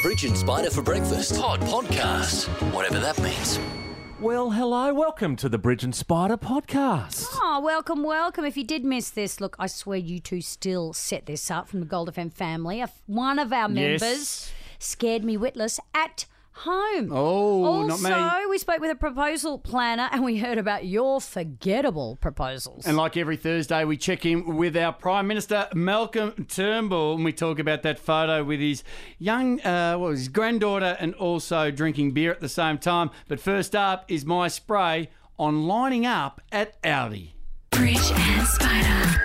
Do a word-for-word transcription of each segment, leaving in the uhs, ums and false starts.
Bridge and Spider for breakfast. Pod podcast. Whatever that means. Well, hello. Welcome to the Bridge and Spider podcast. Oh, welcome, welcome. If you did miss this, look, I swear you two still set this up from the Gold F M family. One of our members Yes. scared me witless at home. Oh, also, not me. we spoke with a proposal planner and we heard about your forgettable proposals. And like every Thursday, we check in with our Prime Minister, Malcolm Turnbull, and we talk about that photo with his young, uh, what was his granddaughter, and also drinking beer at the same time. But first up is my spray on lining up at Audi. Bridge and Spider.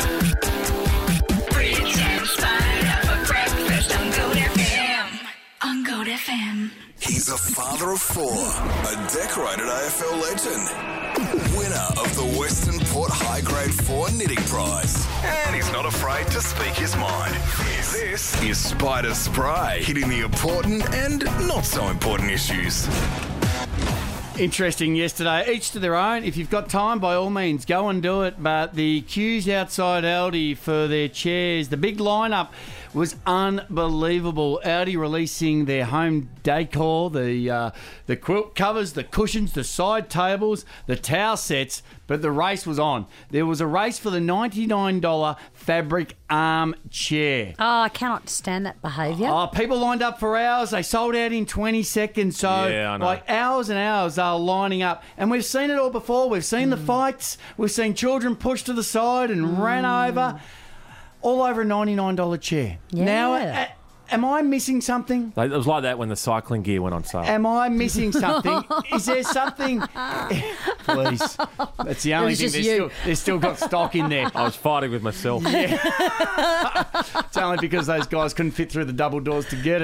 Bridge and Spider for breakfast on Gold F M. On Gold F M. He's a father of four, a decorated A F L legend, winner of the Western Port High Grade four Knitting Prize, and he's not afraid to speak his mind. This is Spider Spray, hitting the important and not so important issues. Interesting yesterday, each to their own. If you've got time, by all means, go and do it. But the queues outside Aldi for their chairs, the big lineup was unbelievable. Aldi releasing their home decor, the uh, the quilt covers, the cushions, the side tables, the towel sets, but the race was on. There was a race for the ninety-nine dollars fabric armchair. Oh, I cannot stand that behaviour. Oh, people lined up for hours. They sold out in twenty seconds. So, Yeah, I know. like, hours and hours they were lining up. And we've seen it all before. We've seen Mm. the fights. We've seen children pushed to the side and Mm. ran over. All over a ninety-nine dollars chair. Yeah. Now, a- am I missing something? Like, it was like that when the cycling gear went on sale. Am I missing something? Is there something? Please. That's the only was thing. just There's you. still, there's still got stock in there. I was fighting with myself. It's only because those guys couldn't fit through the double doors to get it.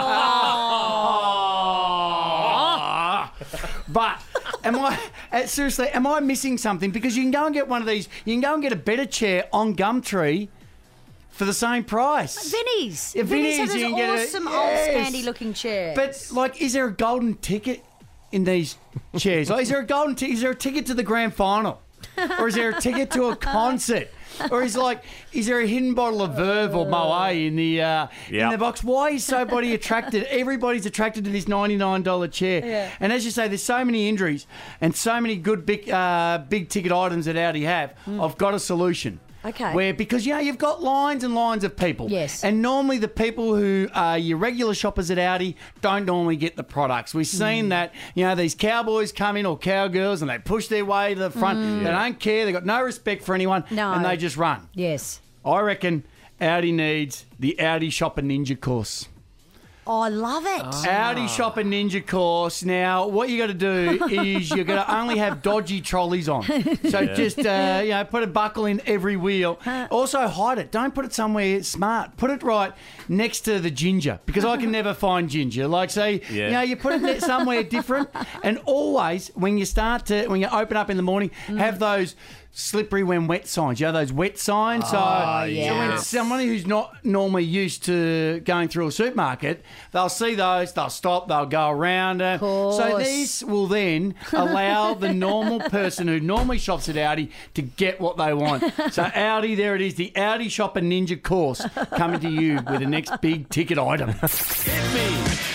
But am I uh, seriously? Am I missing something? Because you can go and get one of these. You can go and get a better chair on Gumtree for the same price. Vinnie's. Yeah, Vinnie's Vinnie's, had you those can get a- awesome old yes. scandy looking chairs. But like, is there a golden ticket in these chairs? Like, is there a golden ticket? Is there a ticket to the grand final, or is there a ticket to a concert? Or is like, is there a hidden bottle of Verve or Moet in the uh, in Yep. the box? Why is somebody attracted? Everybody's attracted to this ninety-nine dollars chair. Yeah. And as you say, there's so many injuries and so many good big uh, big ticket items that Audi have. I've got a solution. Okay. Where, because, you know, you've got lines and lines of people. Yes. And normally the people who are your regular shoppers at Audi don't normally get the products. We've seen that, you know, these cowboys come in, or cowgirls, and they push their way to the front. They don't care. They've got no respect for anyone. No. And they just run. yes. I reckon Audi needs the Audi Shopper Ninja course. Oh, I love it. Audi Shopper Ninja course. Now, what you got to do is you're going to only have dodgy trolleys on. So just, uh, you know, put a buckle in every wheel. Also, hide it. Don't put it somewhere smart. Put it right next to the ginger, because I can never find ginger. Like, say, Yeah. you know, you put it ne- somewhere different. And always, when you start to, when you open up in the morning, have those slippery when wet signs. You know, those wet signs. So, so when yes. somebody who's not normally used to going through a supermarket, they'll see those, they'll stop, they'll go around. Uh, so Course. this will then allow the normal person who normally shops at Audi to get what they want. So Audi, there it is, the Audi Shopper Ninja course coming to you with the next big ticket item. Hit me.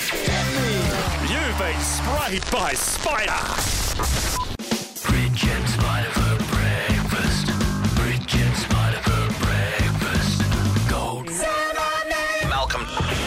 You've been sprayed by Spider. Bridge and Spider for breakfast. Bridge and Spider for breakfast. Gold. Malcolm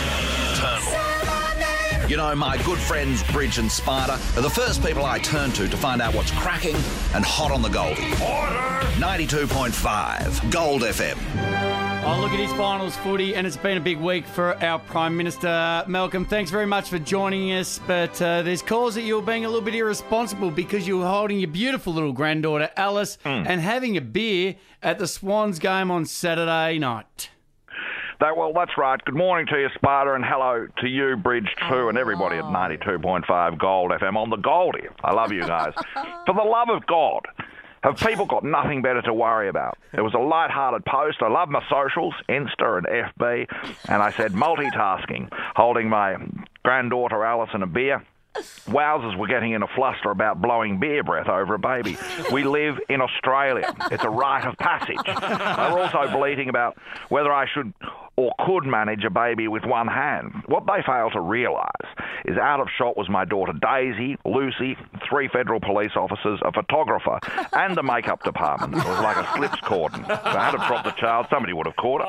Turnbull. You know, my good friends Bridge and Spider are the first people I turn to to find out what's cracking and hot on the Goldie. Order! ninety-two point five Gold F M. Oh, look at his finals footy, and it's been a big week for our Prime Minister. Malcolm, thanks very much for joining us, but uh, there's calls that you were being a little bit irresponsible because you were holding your beautiful little granddaughter, Alice, and having a beer at the Swans game on Saturday night. That, well, that's right. Good morning to you, Spider, and hello to you, Bridge two, and everybody at ninety-two point five Gold F M on the Goldie. I love you guys. For the love of God, have people got nothing better to worry about? It was a light-hearted post. I love my socials, Insta and F B, and I said multitasking, holding my granddaughter Alice in a beer. Wowzers were getting in a fluster about blowing beer breath over a baby. We live in Australia. It's a rite of passage. They were also bleating about whether I should or could manage a baby with one hand. What they fail to realise is out of shot was my daughter Daisy, Lucy, three federal police officers, a photographer, and the makeup department. It was like a slips cordon. If I had dropped the child, somebody would have caught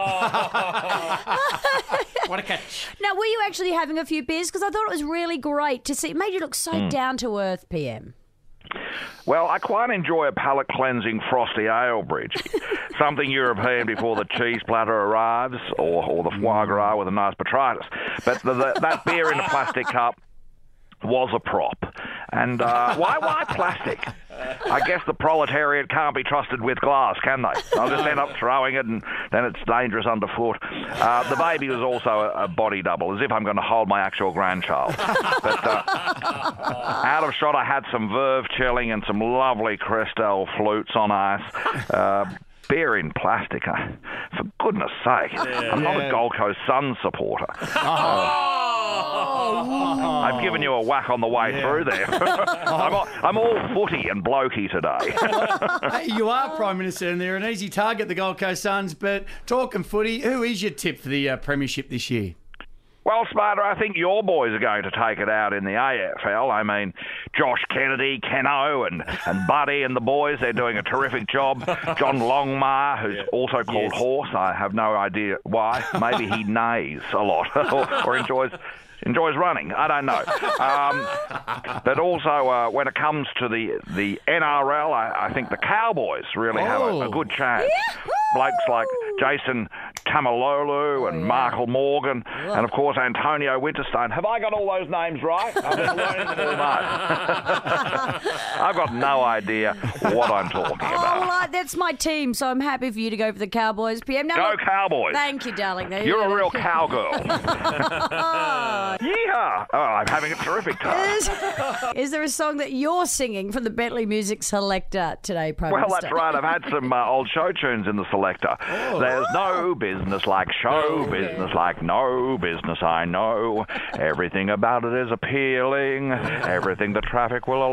it. What a catch. Now, were you actually having a few beers? Because I thought it was really great to see. It made you look so Mm. down to earth, P M. Well, I quite enjoy a palate-cleansing frosty ale, Bridge. Something European before the cheese platter arrives, or, or the foie gras with a nice botrytis. But the, the, that beer in a plastic cup was a prop. And uh, why, why plastic? I guess the proletariat can't be trusted with glass, can they? I'll just end up throwing it, and then it's dangerous underfoot. Uh, the baby was also a, a body double, as if I'm going to hold my actual grandchild. But uh, out of shot, I had some Verve chilling and some lovely Cristal flutes on ice. Uh, beer in plastic, uh, for goodness sake. Yeah. I'm not Yeah. a Gold Coast Sun supporter. Uh, I've given you a whack on the way Yeah. through there. I'm, all, I'm all footy and blokey today. Hey, you are Prime Minister, and they're an easy target, the Gold Coast Suns. But talking footy, who is your tip for the uh, premiership this year? Well, Sparta, I think your boys are going to take it out in the A F L. I mean, Josh Kennedy, Keno, and, and Buddy and the boys, they're doing a terrific job. John Longmire, who's also called Yes. Horse, I have no idea why. Maybe he neighs a lot or, or enjoys... Enjoys running. I don't know. Um, but also, uh, when it comes to the, the N R L, I, I think the Cowboys really have a, a good chance. Blokes like Jason Tamalolo and Michael Morgan, and of course Antonio Winterstone. Have I got all those names right? I've been learning them all night. I've got no idea what I'm talking Oh, about. well, I, that's my team, so I'm happy for you to go for the Cowboys, P M. Now, Go look- Cowboys. Thank you, darling. There you You're go. a real cowgirl. Oh. Yeehaw! Oh, I'm having a terrific time. Is, is there a song that you're singing from the Bentley Music Selector today, Prime Well, Minister? that's right. I've had some uh, old show tunes in the selector. There's no business like show business, like no business I know. Everything about it is appealing. Everything the traffic will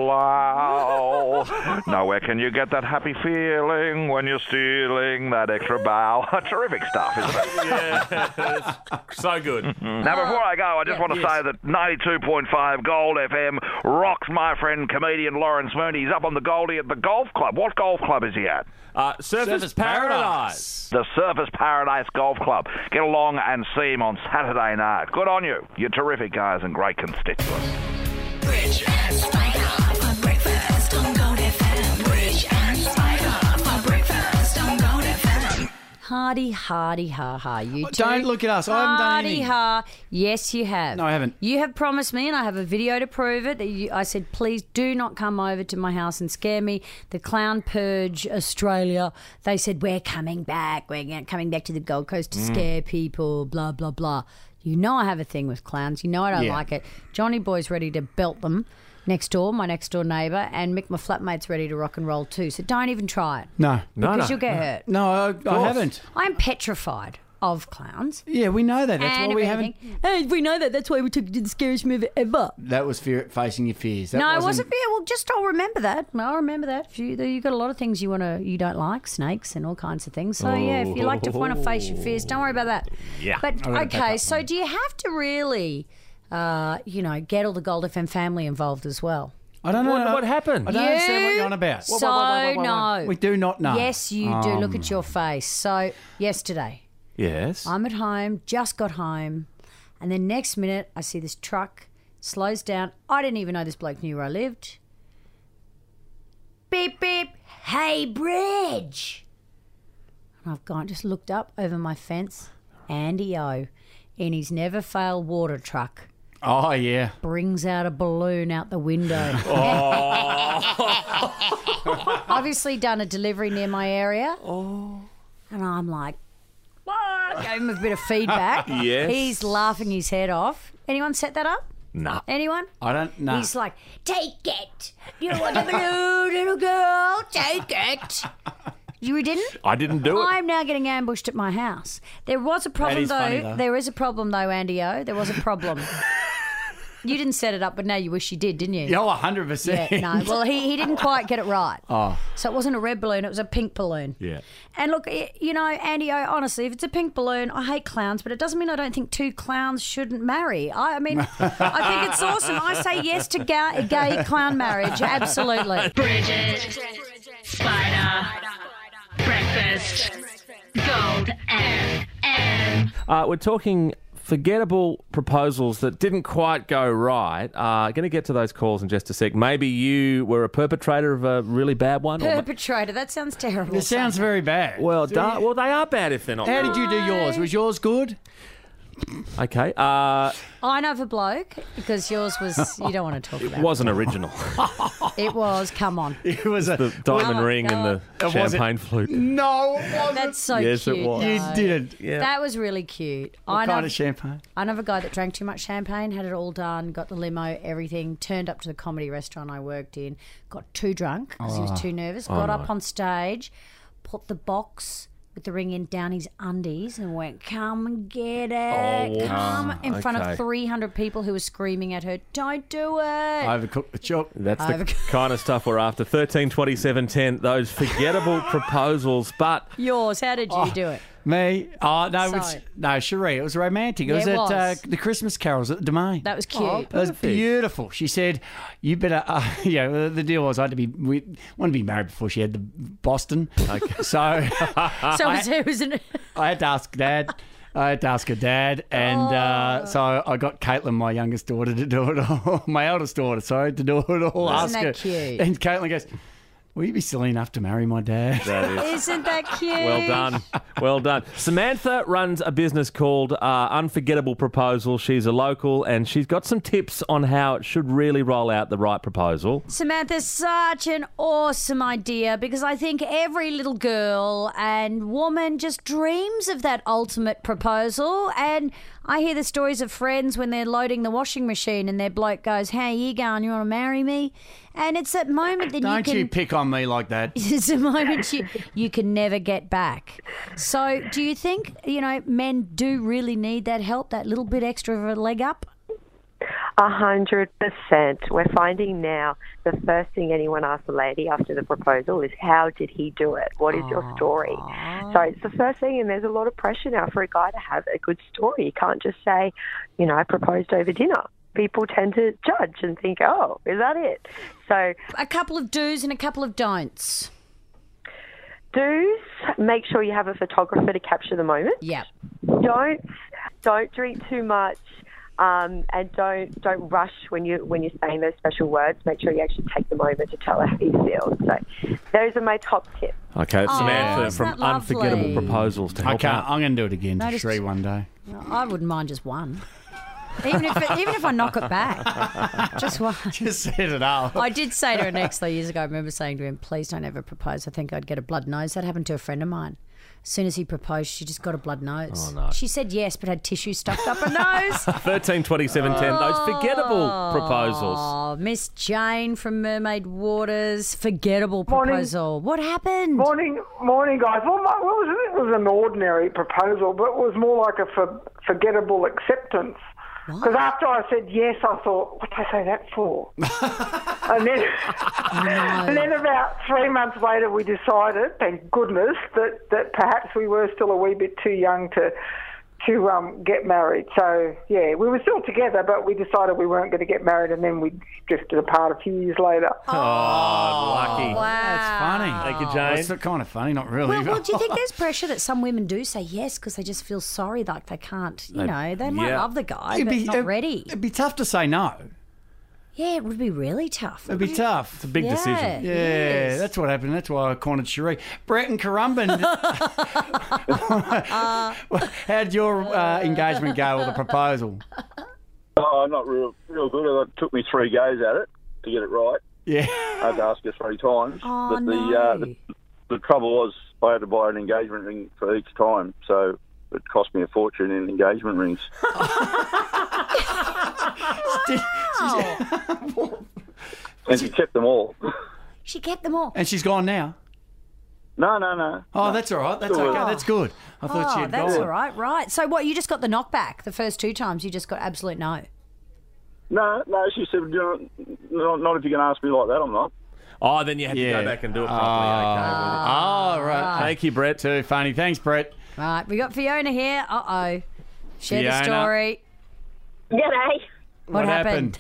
allow. Nowhere can you get that happy feeling when you're stealing that extra bow. Terrific stuff, isn't it? Yeah, so good. Now, before I go, I just want to yes. say that ninety-two point five Gold F M rocks my friend comedian Lawrence Mooney. He's up on the Goldie at the golf club. What golf club is he at? Uh, Surface, Surface Paradise. The Surface Paradise Golf Club. Get along and see him on Saturday night. Good on you. You're terrific guys and great constituents. Bridge and Spider for breakfast on Gold F M. Bridge and Spider for breakfast on Gold F M. Hardy, hardy, ha, ha. You two. Don't look at us. I haven't done Hardy, anything. ha. Yes, you have. No, I haven't. You have promised me, and I have a video to prove it. that you- I said, please do not come over to my house and scare me. The Clown Purge Australia, they said, we're coming back. We're g- coming back to the Gold Coast to scare people, blah, blah, blah. You know I have a thing with clowns. You know I don't Yeah. like it. Johnny Boy's ready to belt them next door, my next door neighbour, and Mick, my flatmate's ready to rock and roll too. So don't even try it. No. No, Because no. you'll get hurt. No, I, I haven't. I'm petrified of clowns. Yeah, we know that. That's and why we everything. haven't. Hey, we know that. That's why we took it to the scariest movie ever. That was fear, facing your fears. That no, it wasn't wasn't fair. Well, just I'll remember that. I'll remember that. If you you got a lot of things you want to you don't like, snakes and all kinds of things. So yeah, if you like to want to face your fears, don't worry about that. Yeah. But I'm gonna pack okay, up so then. do you have to really, uh, you know, get all the Gold F M family involved as well? I don't know. What, what happened? I don't understand what you're on about. So no. We do not know. Yes, you do. Um, Look at your face. So yesterday, Yes. I'm at home, just got home, and then next minute I see this truck slows down. I didn't even know this bloke knew where I lived. Beep beep. Hey, Bridge. And I've gone, just looked up over my fence. Andy O, in his never fail water truck, Oh, yeah. brings out a balloon out the window. Obviously done a delivery near my area. Oh. And I'm like, what? Gave him a bit of feedback. Yes. He's laughing his head off. Anyone set that up? Nah. Anyone? I don't know. He's like, take it. You want a balloon, little girl? Take it. You didn't? I didn't do it. I'm now getting ambushed at my house. There was a problem is though. funny, though. There is a problem though, Andy O. There was a problem. You didn't set it up, but now you wish you did, didn't you? Yeah, one hundred percent. Yeah, no. Well, he, he didn't quite get it right. Oh. So it wasn't a red balloon, it was a pink balloon. Yeah. And look, i- you know, Andy, I, honestly, if it's a pink balloon, I hate clowns, but it doesn't mean I don't think two clowns shouldn't marry. I, I mean, I think it's awesome. I say yes to ga- gay clown marriage, absolutely. Bridget, Spider, Breakfast, Gold F M. Uh, we're talking forgettable proposals that didn't quite go right. Uh, going to get to those calls in just a sec. Maybe you were a perpetrator of a really bad one. or- Perpetrator, that sounds terrible. It sounds very bad. well, da- well, they are bad if they're not. How good. did you do yours? Was yours good? Okay. Uh, I know of a bloke, because yours was, you don't want to talk about it wasn't original. it. It was, come on. It was a The diamond Oh, ring and the It wasn't- champagne flute. no. It wasn't. That's so Yes, it cute. was. You though. didn't. Yeah. That was really cute. What I know, kind of champagne? I know of a guy that drank too much champagne, had it all done, got the limo, everything, turned up to the comedy restaurant I worked in, got too drunk because he was too nervous, got up on stage, put the box with the ring in down his undies and went, come and get it, come, in front okay. of three hundred people who were screaming at her, don't do it. Overcooked the chook. That's the I've- kind of stuff we're after. thirteen twenty-seven ten. Those forgettable proposals, but Yours, how did you do it? Me? Oh, no, it was, Sorry. no, Cherie. It was romantic. It Yeah, was it at was. Uh, the Christmas carols at the Domain. That was cute. It was beautiful. She said, "You better." Uh, yeah, the- the deal was I had to be we wanted to be married before she had the Boston. Okay. So so it was, it was an, I had to ask Dad. I had to ask her dad, and uh, so I got Caitlin, my youngest daughter, to do it all. My eldest daughter, sorry, to do it all. Isn't ask that her. cute? And Caitlin goes, "Will you be silly enough to marry my dad?" that is. isn't that cute? Well done. Well done. Samantha runs a business called uh, Unforgettable Proposal. She's a local and she's got some tips on how it should really roll out the right proposal. Samantha, such an awesome idea, because I think every little girl and woman just dreams of that ultimate proposal. And I hear the stories of friends when they're loading the washing machine and their bloke goes, "How you going? You want to marry me?" And it's that moment that Don't you can... you pick on me like that. It's a moment you, you can never get back. So do you think, you know, men do really need that help, that little bit extra of a leg up? A hundred percent. We're finding now the first thing anyone asks a lady after the proposal is, how did he do it? What is your story? So it's the first thing, and there's a lot of pressure now for a guy to have a good story. You can't just say, you know, I proposed over dinner. People tend to judge and think, oh, is that it? So A couple of do's and a couple of don'ts. do's, make sure you have a photographer to capture the moment. Yeah. Don't don't drink too much. Um, and don't don't rush when you when you're saying those special words. Make sure you actually take the moment to tell her how you feel. So those are my top tips. Okay, Oh, Samantha isn't from that lovely? Unforgettable Proposals to I help can't. out. I'm going to do it again No, to just- Shree one day. I wouldn't mind just one. Even if it, even if I knock it back, just one. Just set it up. I did say to her next though years ago. I remember saying to him, "Please don't ever propose. I think I'd get a blood nose." That happened to a friend of mine. As soon as he proposed, she just got a blood nose. Oh, no. She said yes, but had tissue stuffed up her nose. thirteen twenty-seven ten. Those forgettable proposals. Oh, Miss Jane from Mermaid Waters, forgettable Morning. proposal. What happened? Morning, morning, guys. Well, my, well, it, was, it was an ordinary proposal, but it was more like a for, forgettable acceptance. Because after I said yes, I thought, what did I say that for? and then, and then about three months later, we decided, thank goodness, that, that perhaps we were still a wee bit too young to to um, get married. So yeah, we were still together, but we decided we weren't going to get married, and then we drifted apart a few years later. Oh, lucky. Wow. That's funny. Thank you, Well, Jane. it's kind of funny, not really. Well, well, do you think there's pressure that some women do say yes because they just feel sorry, like they can't, you know, they might yeah. love the guy, It'd but be- not it'd- ready. It'd be tough to say no. Yeah, it would be really tough. It'd be tough. It's a big Yeah. decision. Yeah, Yes. that's what happened. That's why I cornered Cherie. Brett and Currumbin, how did your uh, engagement go or the proposal? Oh, not real, real good. It took me three goes at it to get it right. Yeah. I had to ask her three times. Oh, but the, no. uh, the the trouble was I had to buy an engagement ring for each time, so it cost me a fortune in engagement rings. And she kept them all. She kept them all. And she's gone now. No, no, no. Oh, that's all right. That's Still okay. with- That's good. I thought she Oh, had that's gone. all right, right. So what, you just got the knockback the first two times? You just got absolute no? No, no, she said, you know, not, not if you can ask me like that, I'm not. Oh, then you had Yeah. to go back and do it properly. okay. Oh, right. Thank you, Brett. Too funny. Thanks, Brett. Right, we got Fiona here. Uh oh. Share the Fiona. story. G'day. What, What happened?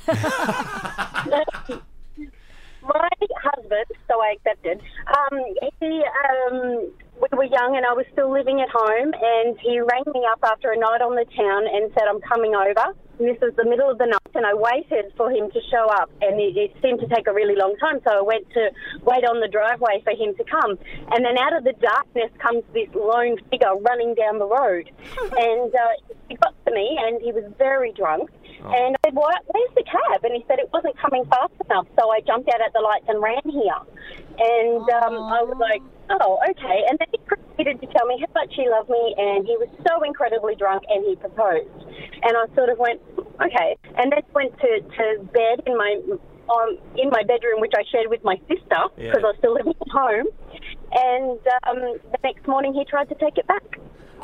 My husband, so I accepted, um, he, um, we were young and I was still living at home, and he rang me up after a night on the town and said, I'm coming over. And this was the middle of the night, and I waited for him to show up, and it, it seemed to take a really long time, so I went to wait on the driveway for him to come. And then out of the darkness comes this lone figure running down the road. And uh, he got to me, and he was very drunk. And I said, well, where's the cab? And he said it wasn't coming fast enough, so I jumped out at the lights and ran here. And um, I was like, oh, okay. And then he proceeded to tell me how much he loved me, and he was so incredibly drunk, and he proposed. And I sort of went, okay. And then went to, to bed in my um, in my bedroom, which I shared with my sister, because Yeah. I was still living at home. And um, the next morning he tried to take it back.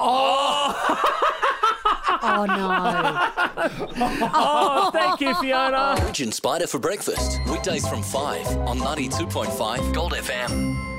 Oh, no. Oh, thank you, Fiona. Bridge and Spider for breakfast. Weekdays from five on ninety-two point five Gold F M.